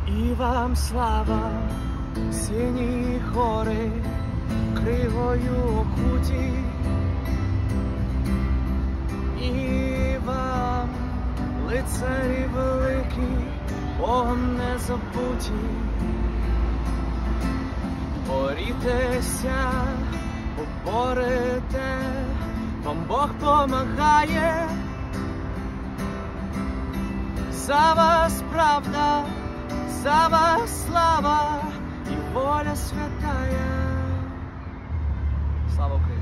І вам слава, сині гори, кривою окуті. І вам, лицарі великі, Богом не забуті. Борітеся, поборете, вам Бог помагає. За вас правда, за вас слава і воля святая. Слава Україні!